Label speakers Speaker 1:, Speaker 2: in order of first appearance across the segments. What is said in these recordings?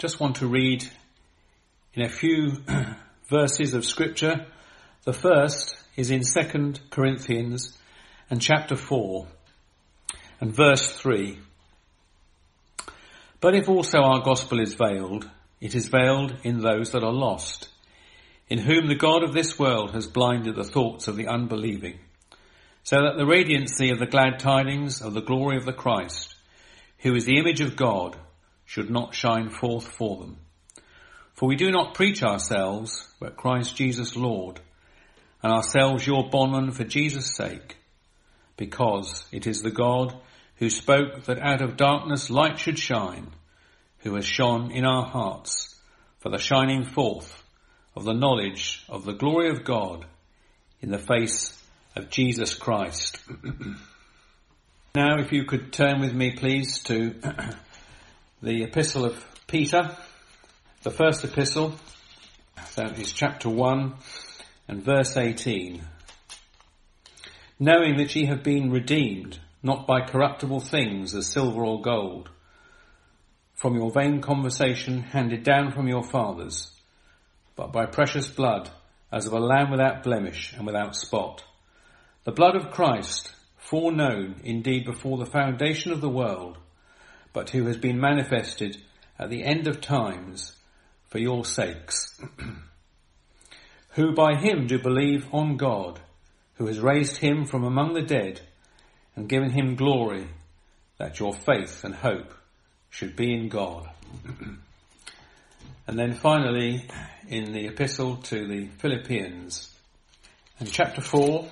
Speaker 1: just want to read in a few verses of Scripture. The first is in 2 Corinthians and chapter 4 and verse 3. But if also our gospel is veiled, it is veiled in those that are lost, in whom the God of this world has blinded the thoughts of the unbelieving, so that the radiancy of the glad tidings of the glory of the Christ, who is the image of God, should not shine forth for them. For we do not preach ourselves, but Christ Jesus Lord, and ourselves your bondmen for Jesus' sake, because it is the God who spoke that out of darkness light should shine, who has shone in our hearts for the shining forth of the knowledge of the glory of God in the face of Jesus Christ. Now, if you could turn with me, please, to the epistle of Peter, the first epistle, that is chapter 1 and verse 18. Knowing that ye have been redeemed, not by corruptible things as silver or gold, from your vain conversation handed down from your fathers, but by precious blood, as of a lamb without blemish and without spot. The blood of Christ, foreknown indeed before the foundation of the world, but who has been manifested at the end of times for your sakes, who by him do believe on God, who has raised him from among the dead and given him glory, that your faith and hope should be in God. And then finally, in the epistle to the Philippians, and chapter 4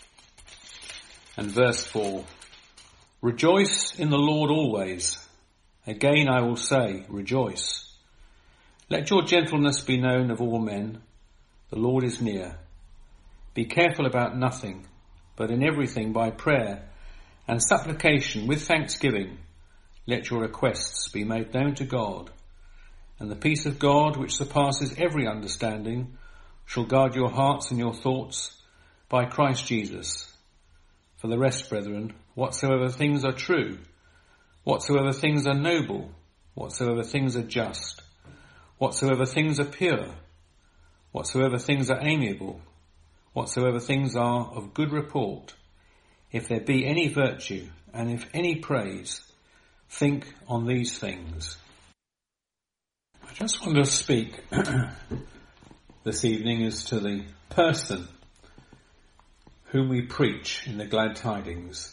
Speaker 1: and verse 4, rejoice in the Lord always. Again I will say, rejoice. Let your gentleness be known of all men. The Lord is near. Be careful about nothing, but in everything by prayer and supplication with thanksgiving, let your requests be made known to God. And the peace of God, which surpasses every understanding, shall guard your hearts and your thoughts by Christ Jesus. For the rest, brethren, whatsoever things are true, whatsoever things are noble, whatsoever things are just, whatsoever things are pure, whatsoever things are amiable, whatsoever things are of good report, if there be any virtue and if any praise, think on these things. I just want to speak this evening as to the person whom we preach in the glad tidings.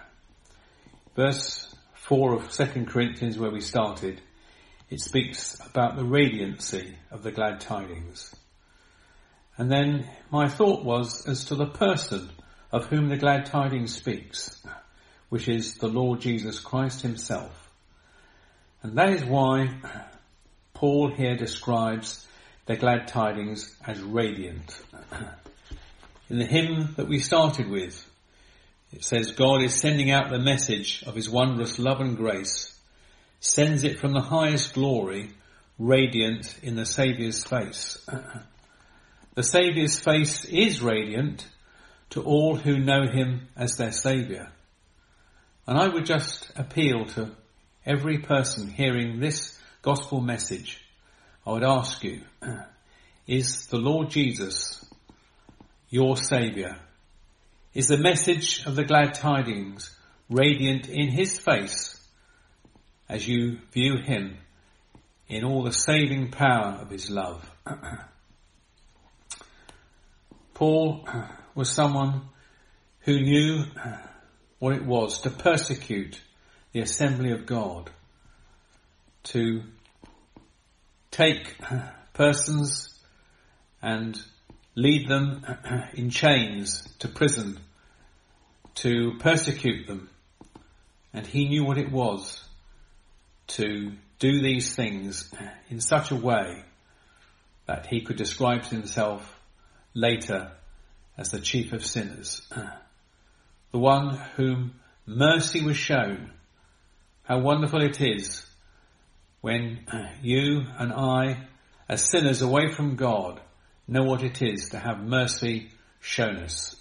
Speaker 1: Verse 4 of 2 Corinthians, where we started, it speaks about the radiancy of the glad tidings. And then my thought was as to the person of whom the glad tidings speaks, which is the Lord Jesus Christ himself. And that is why Paul here describes the glad tidings as radiant. In the hymn that we started with, it says, God is sending out the message of his wondrous love and grace, sends it from the highest glory, radiant in the Saviour's face. The Saviour's face is radiant to all who know him as their Saviour. And I would just appeal to every person hearing this gospel message. I would ask you, is the Lord Jesus your Saviour? Is the message of the glad tidings radiant in his face as you view him in all the saving power of his love? Paul was someone who knew what it was to persecute the assembly of God, to take persons and lead them in chains to prison, to persecute them. And he knew what it was to do these things in such a way that he could describe himself later as the chief of sinners, the one whom mercy was shown. How wonderful it is when you and I, as sinners away from God, know what it is to have mercy shown us.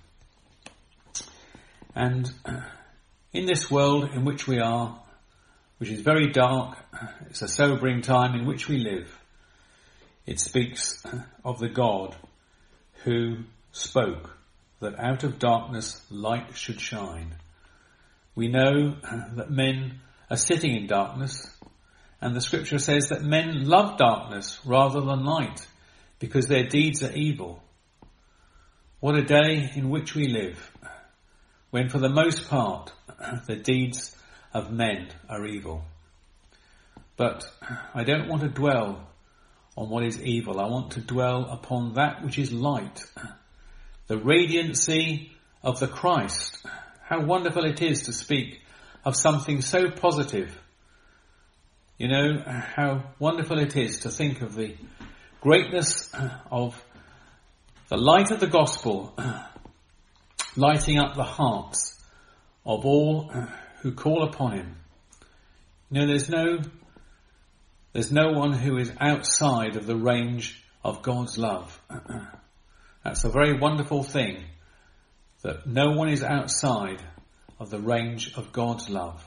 Speaker 1: And in this world in which we are, which is very dark. It's a sobering time in which we live. It speaks of the God who spoke that out of darkness light should shine. We know that men are sitting in darkness, and the scripture says that men love darkness rather than light because their deeds are evil. What a day in which we live, when for the most part the deeds of men are evil. But I don't want to dwell on what is evil. I want to dwell upon that which is light, the radiancy of the Christ. How wonderful it is to speak of something so positive. You know, how wonderful it is to think of the greatness of the light of the gospel lighting up the hearts of all who call upon him. You know, there's no one who is outside of the range of God's love. That's a very wonderful thing, that no one is outside of the range of God's love.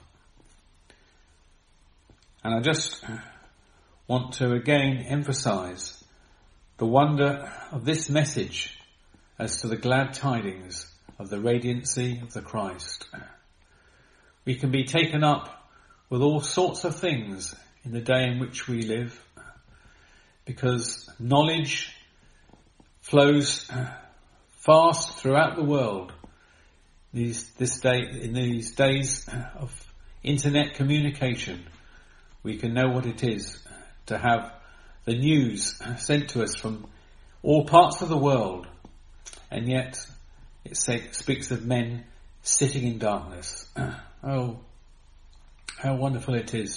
Speaker 1: And I just want to again emphasize the wonder of this message as to the glad tidings of the radiancy of the Christ. We can be taken up with all sorts of things in the day in which we live, because knowledge flows fast throughout the world. In these days of internet communication, we can know what it is to have the news sent to us from all parts of the world, and yet it speaks of men sitting in darkness. Oh, how wonderful it is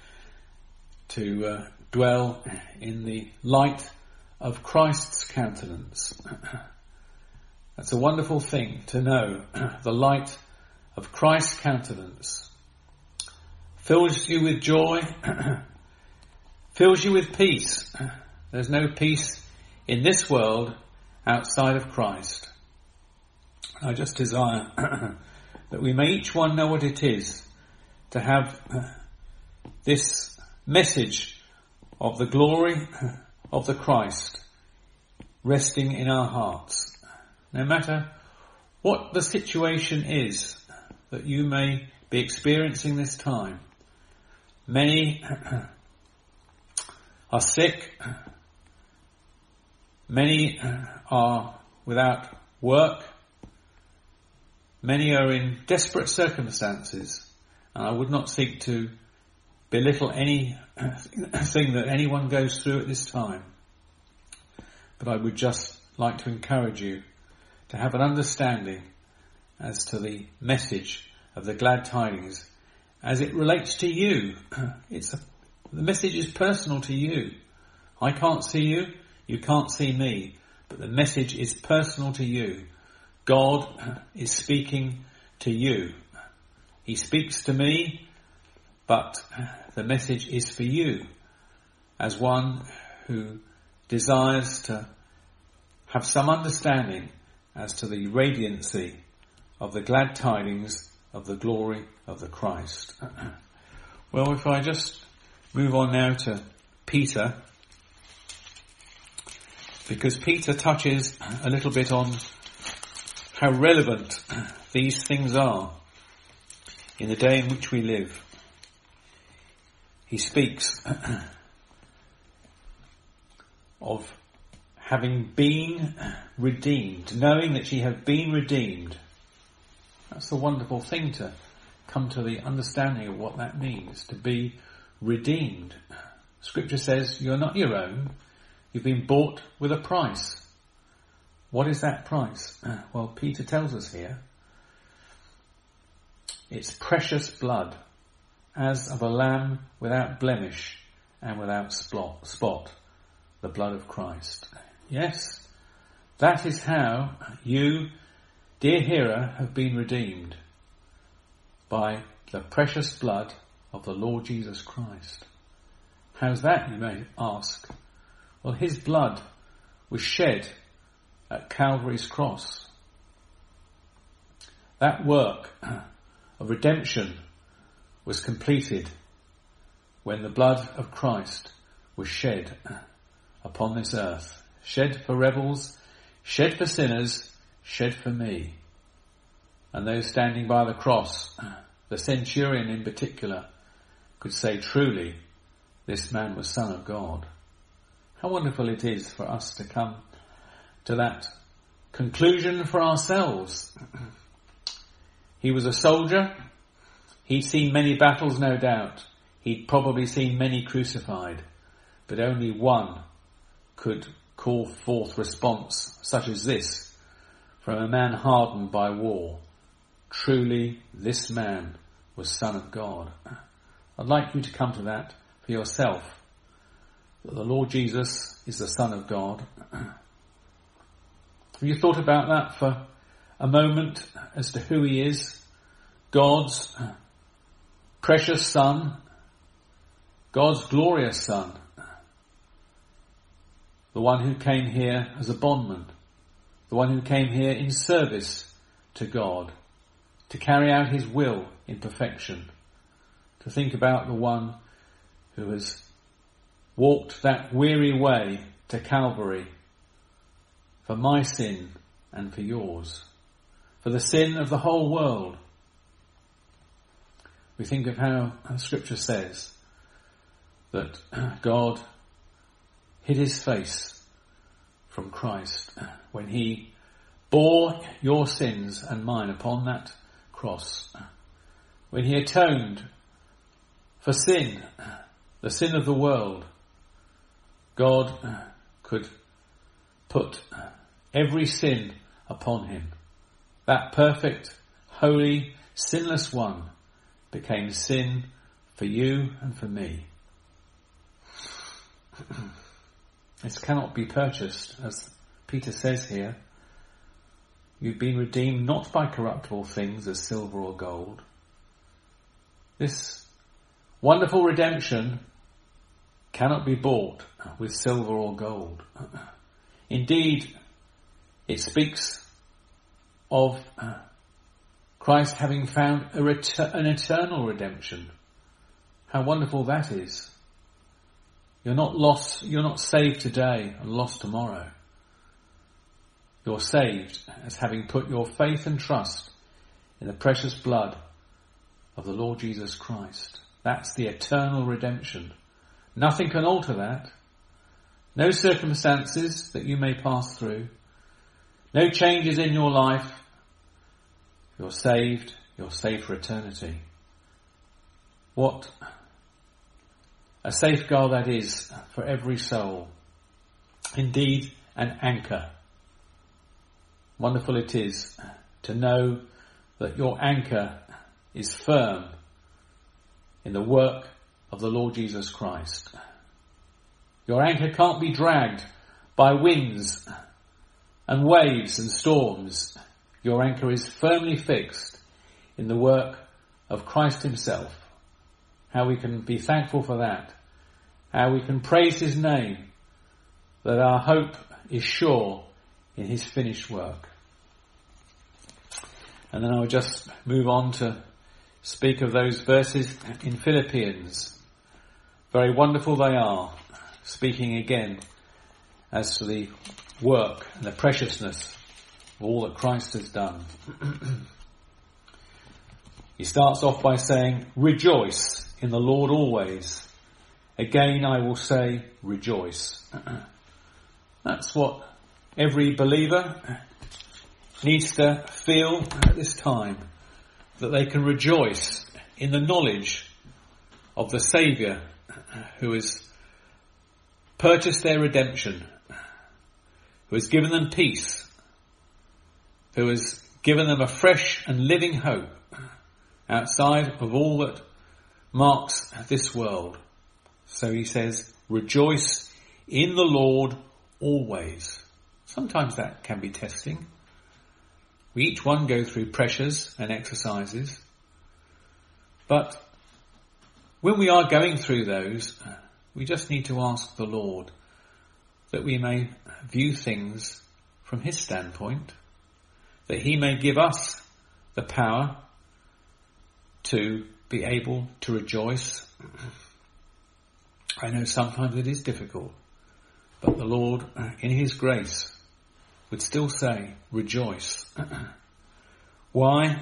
Speaker 1: to dwell in the light of Christ's countenance. That's a wonderful thing to know. The light of Christ's countenance fills you with joy, fills you with peace. There's no peace in this world outside of Christ. I just desire that we may each one know what it is to have this message of the glory of the Christ resting in our hearts. No matter what the situation is that you may be experiencing this time. Many are sick. Many are without work. Many are in desperate circumstances. And I would not seek to belittle anything that anyone goes through at this time. But I would just like to encourage you to have an understanding as to the message of the glad tidings as it relates to you. The message is personal to you. I can't see you, you can't see me, but the message is personal to you. God is speaking to you. He speaks to me, but the message is for you as one who desires to have some understanding as to the radiancy of the glad tidings of the glory of the Christ. Well, if I just move on now to Peter, because Peter touches a little bit on how relevant these things are in the day in which we live. He speaks of having been redeemed, knowing that ye have been redeemed. That's the wonderful thing, to come to the understanding of what that means, to be redeemed. Scripture says you're not your own, you've been bought with a price. What is that price? Well, Peter tells us here, it's precious blood, as of a lamb without blemish and without spot, the blood of Christ. Yes, that is how you, dear hearer, have been redeemed, by the precious blood of the Lord Jesus Christ. How's that, you may ask? Well, his blood was shed at Calvary's cross. That work of redemption was completed when the blood of Christ was shed upon this earth. Shed for rebels, shed for sinners, shed for me. And those standing by the cross, the centurion in particular, could say, truly, this man was Son of God. How wonderful it is for us to come to that conclusion for ourselves. He was a soldier. He'd seen many battles, no doubt. He'd probably seen many crucified. But only one could call forth response such as this from a man hardened by war. Truly, this man was Son of God. I'd like you to come to that for yourself, that the Lord Jesus is the Son of God. Have you thought about that for a moment as to who he is? God's precious Son, God's glorious Son, the one who came here as a bondman, the one who came here in service to God, to carry out his will in perfection, to think about the one who has walked that weary way to Calvary for my sin and for yours, for the sin of the whole world. We think of how Scripture says that God hid his face from Christ when he bore your sins and mine upon that cross, when he atoned for sin, the sin of the world. God could put every sin upon him. That perfect, holy, sinless one became sin for you and for me. This cannot be purchased, as Peter says here. You've been redeemed not by corruptible things as silver or gold. This wonderful redemption cannot be bought with silver or gold. Indeed, it speaks of Christ having found an eternal redemption. How wonderful that is. You're not lost, you're not saved today and lost tomorrow. You're saved as having put your faith and trust in the precious blood of the Lord Jesus Christ. That's the eternal redemption. Nothing can alter that. No circumstances that you may pass through. No changes in your life. You're saved for eternity. What a safeguard that is for every soul. Indeed, an anchor. Wonderful it is to know that your anchor is firm in the work of the Lord Jesus Christ. Your anchor can't be dragged by winds and waves and storms. Your anchor is firmly fixed in the work of Christ himself. How we can be thankful for that. How we can praise his name, that our hope is sure in his finished work. And then I'll just move on to speak of those verses in Philippians. Very wonderful they are, speaking again as to the work and the preciousness of all that Christ has done. He starts off by saying, rejoice in the Lord always. Again, I will say, rejoice. That's what every believer needs to feel at this time, that they can rejoice in the knowledge of the Saviour who has purchased their redemption, who has given them peace, who has given them a fresh and living hope outside of all that marks this world. So he says, rejoice in the Lord always. Sometimes that can be testing. We each one go through pressures and exercises. But when we are going through those, we just need to ask the Lord that we may view things from his standpoint, that he may give us the power to be able to rejoice. I know sometimes it is difficult, but the Lord, in his grace, would still say, rejoice. Why?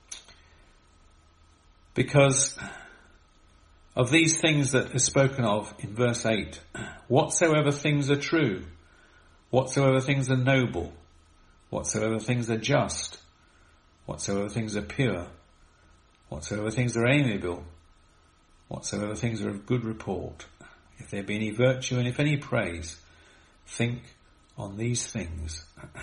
Speaker 1: Because of these things that are spoken of in verse 8, whatsoever things are true, whatsoever things are noble, whatsoever things are just, whatsoever things are pure, whatsoever things are amiable, whatsoever things are of good report, if there be any virtue and if any praise, think on these things.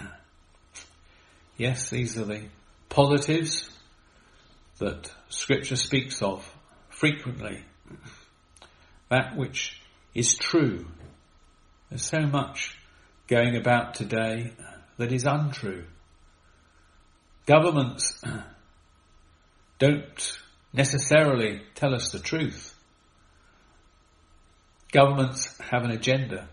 Speaker 1: Yes, these are the positives that Scripture speaks of frequently. That which is true. There's so much going about today that is untrue. Governments don't necessarily tell us the truth. Governments have an agenda.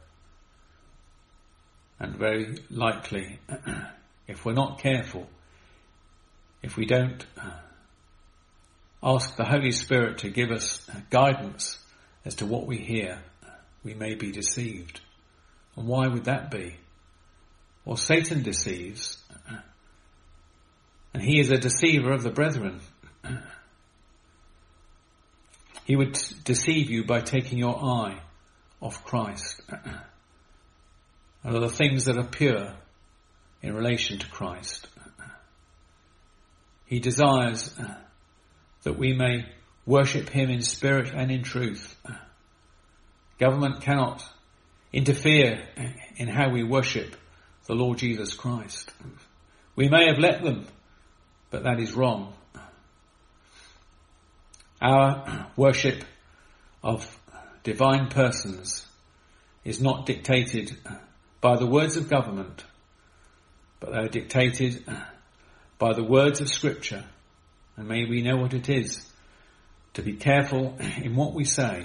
Speaker 1: And very likely, if we're not careful, if we don't ask the Holy Spirit to give us guidance as to what we hear, we may be deceived. And why would that be? Well, Satan deceives, and he is a deceiver of the brethren. He would deceive you by taking your eye off Christ and of the things that are pure in relation to Christ. He desires that we may worship him in spirit and in truth. Government cannot interfere in how we worship the Lord Jesus Christ. We may have let them, but that is wrong. Our worship of divine persons is not dictated by the words of government, but they are dictated by the words of Scripture. And may we know what it is to be careful in what we say,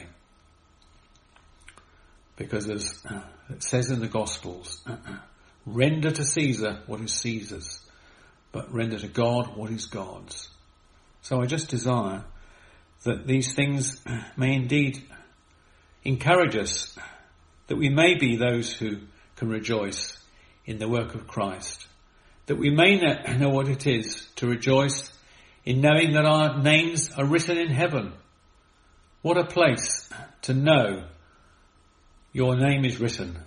Speaker 1: because as it says in the Gospels, render to Caesar what is Caesar's, but render to God what is God's. So I just desire that these things may indeed encourage us, that we may be those who can rejoice in the work of Christ, that we may know what it is to rejoice in knowing that our names are written in heaven. What a place to know your name is written.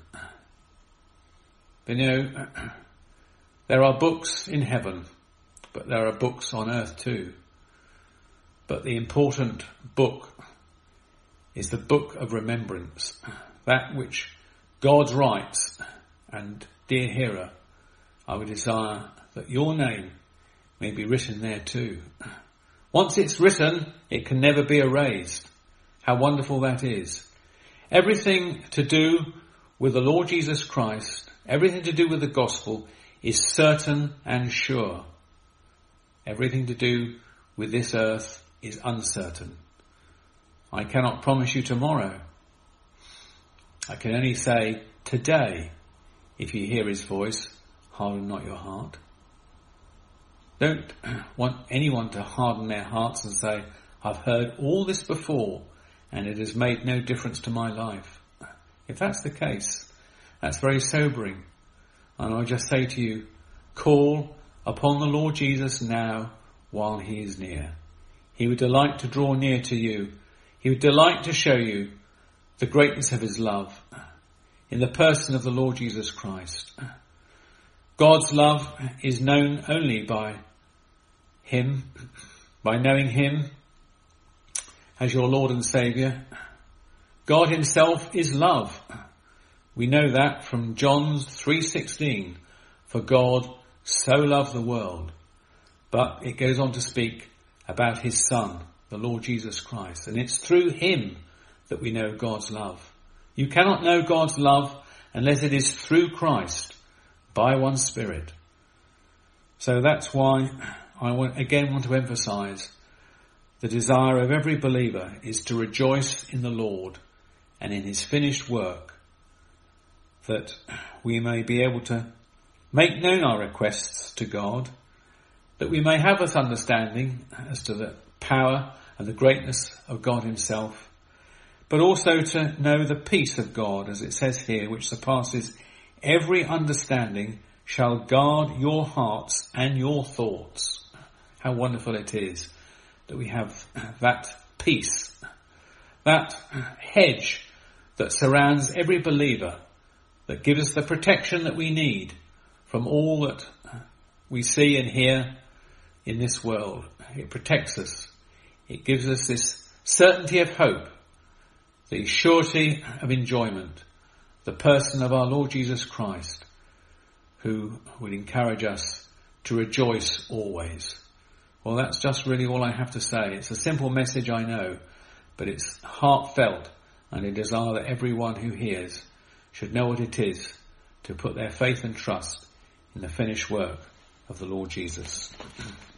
Speaker 1: But you know, there are books in heaven, but there are books on earth too. But the important book is the book of remembrance, that which God writes. And dear hearer, I would desire that your name may be written there too. Once it's written, it can never be erased. How wonderful that is. Everything to do with the Lord Jesus Christ, everything to do with the gospel is certain and sure. Everything to do with this earth is uncertain. I cannot promise you tomorrow. I can only say today, if you hear his voice, harden not your heart. Don't want anyone to harden their hearts and say, I've heard all this before and it has made no difference to my life. If that's the case, that's very sobering. And I just say to you, call upon the Lord Jesus now while he is near. He would delight to draw near to you. He would delight to show you the greatness of his love in the person of the Lord Jesus Christ. God's love is known only by him, by knowing him as your Lord and Saviour. God himself is love. We know that from John 3:16. For God so loved the world. But it goes on to speak about his Son, the Lord Jesus Christ. And it's through him that we know God's love. You cannot know God's love unless it is through Christ, by one Spirit. So that's why I want to emphasize the desire of every believer is to rejoice in the Lord and in his finished work, that we may be able to make known our requests to God, that we may have this understanding as to the power and the greatness of God himself, but also to know the peace of God, as it says here, which surpasses every understanding, shall guard your hearts and your thoughts. How wonderful it is that we have that peace, that hedge that surrounds every believer, that gives us the protection that we need from all that we see and hear in this world. It protects us. It gives us this certainty of hope, the surety of enjoyment, the person of our Lord Jesus Christ, who would encourage us to rejoice always. Well, that's just really all I have to say. It's a simple message, I know, but it's heartfelt, and I desire that everyone who hears should know what it is to put their faith and trust in the finished work of the Lord Jesus.